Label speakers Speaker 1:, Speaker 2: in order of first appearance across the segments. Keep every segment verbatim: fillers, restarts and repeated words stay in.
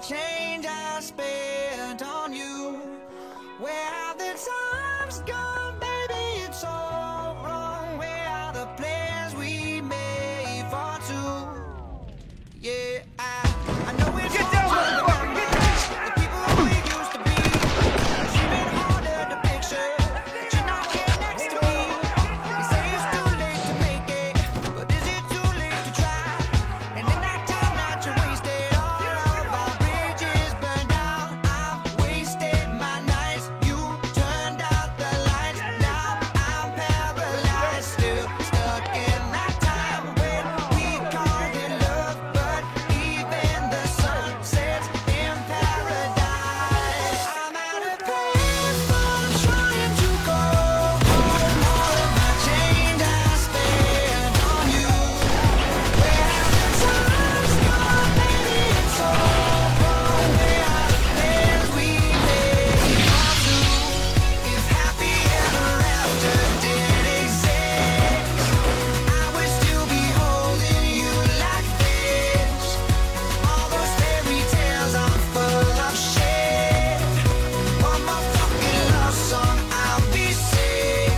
Speaker 1: change I spent on you. Where have the times gone, baby? It's all wrong. Where are the plans we made for two? Yeah, I, I know it's
Speaker 2: Get
Speaker 1: hard
Speaker 2: down,
Speaker 1: to
Speaker 2: motherfucker!
Speaker 1: remember
Speaker 2: Get down!
Speaker 1: the people who we used to be. It's even harder to picture that you're not here next to me. They say it's too late to make it, but is it too late to try? And in that time that you wasted, all of our bridges burned out. I've wasted my nights. You turned out the lights. Now I'm paralyzed, still stuck in that time when we called it love. But even the sun sets in paradise. I'm at a place from trying to go home. All of my change I spent on you. Where have the times gone, baby? It's all wrong. Where are the plans we made for two? If happy ever after did exist, I would still be holding you like this. All those fairy tales are full of shit. One more fucking love song, I'll be sick.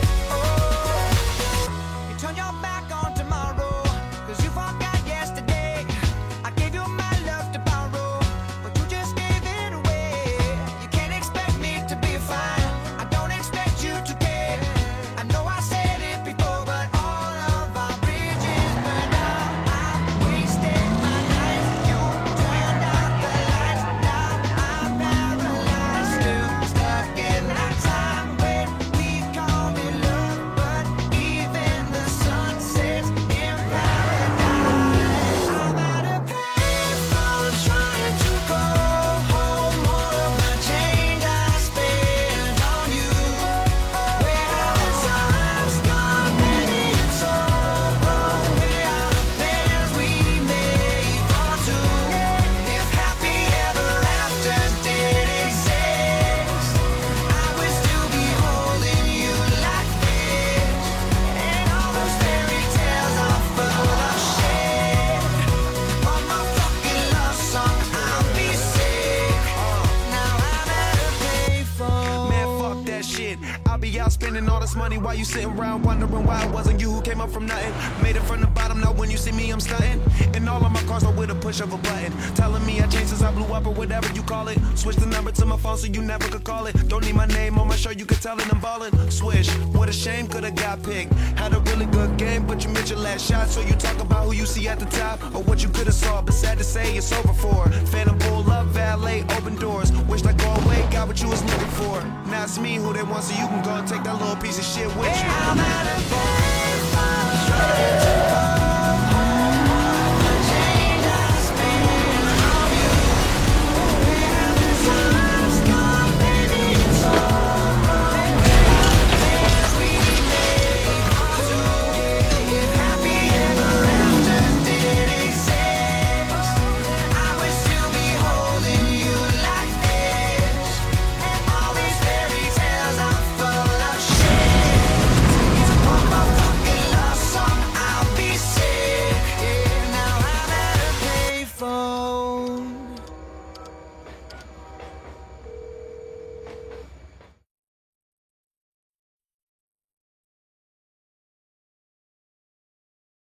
Speaker 1: Oh, you turn your back on tomorrow, cause you forgot yesterday. I gave you my love to borrow, but you just gave it away. You can't expect me to be fine. I don't expect you to care. I know I said it before, but all of our bridges burned out. I wasted my nights. You turned out the lights. Now I'm paralyzed, still stuck in that time when we called it love. But even the sun sets in paradise. I'm at a payphone trying to go home. All of my change I spent on you. Where have the times gone, baby? It's all wrong. Where are the plans we made for two? If happy ever after did exist, I would still be holding you like this. And all those fairy tales are full of shit. One more fucking love song, I'll be sick. Now I'm at a payphone.
Speaker 3: Man, fuck that shit. I'll be out spending all this money while you sitting around wondering why it wasn't you who came up from nothing. Made it from the bottom, now when you see me, I'm stunting. And all of my cars are with a push of a button. Telling me I changed since I blew up or whatever you call it. Switch the number to my phone so you never could call it. Don't need my name on my shirt, you could tell it I'm ballin'. Swish, what a shame, could've got picked. Had a really good game, but you missed your last shot. So you talk about who you see at the top or what you could've saw. But sad to say, it's over for. Phantom pull up, valet, open doors. Wished I go away, got what you was looking for. Now it's me who they want, so you can go and take that little piece of shit with you.
Speaker 1: I'm at a payphone trying